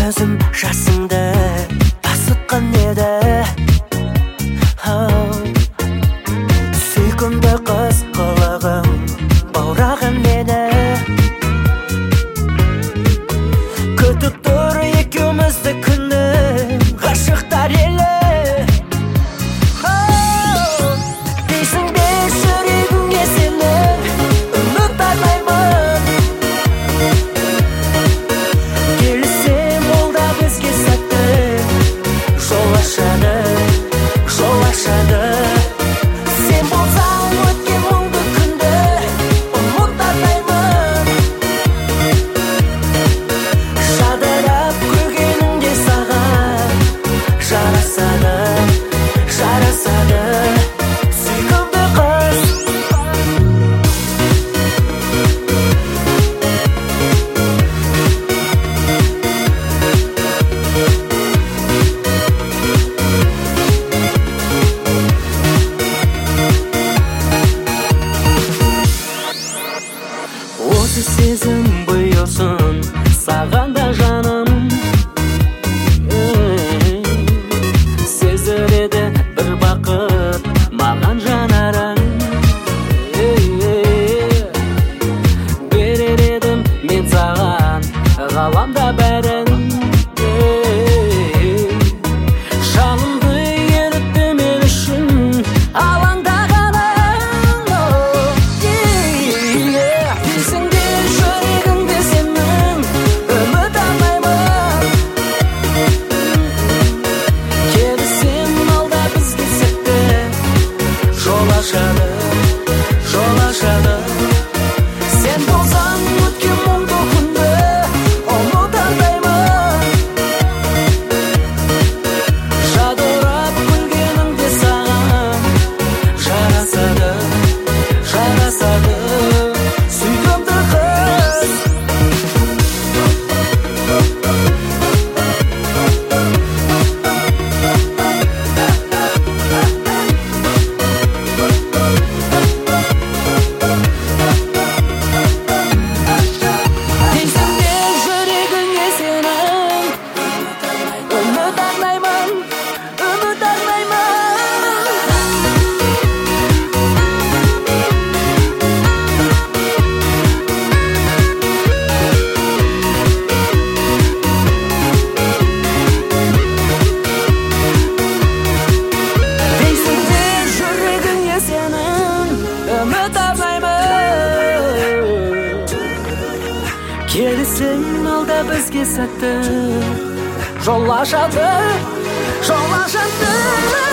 көзім жасыңды басытқан еді. Сүйкімді қыз қылығың баураған мені. Күтіп тұр екеумізді күні ғашықтар елі. Дейсің бе жүрегіңе сенің үміт арнаймын. Келсем ол да бізге сәтті жол ашады, жол ашады. Сен болсаң өткен мұңды күнді ұмыт арнаймын. Жадырап күлгеніңде саған жарасады, жарасады. Сүйкімді қыз, осы сезім бұйырсын саған да жаным. Сезіледі бір бақыт маған жанарың. Берер едім мен саған ғаламда бәрін. Жанымды ерітті мен үшін алаңдағаның. Дейсің де жүрегіңде сенің үміт арнаймын. Келсем алда бізге сәтті жол ашады, жол ашады. Сен болсаң өткен мұңды күнді ұмыт арнаймын. Жадырап күлгеніңде саған жарасады, жарасады. Сүйкімді қыз, дейсің де жүрегіңе сенің үміт арнаймын, үміт арнаймын. Дейсің де жүрегіңе сенің үміт арнаймын. Келсең алда бізге сәтті жол ашады, жол ашады.